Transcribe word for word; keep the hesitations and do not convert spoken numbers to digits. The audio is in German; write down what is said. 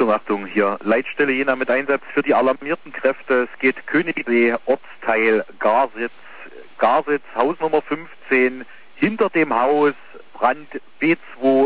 Achtung, Achtung, hier. Leitstelle Jena mit Einsatz für die alarmierten Kräfte. Es geht Königssee, Ortsteil Garsitz. Garsitz, Hausnummer fünfzehn. Hinter dem Haus, Brand B zwei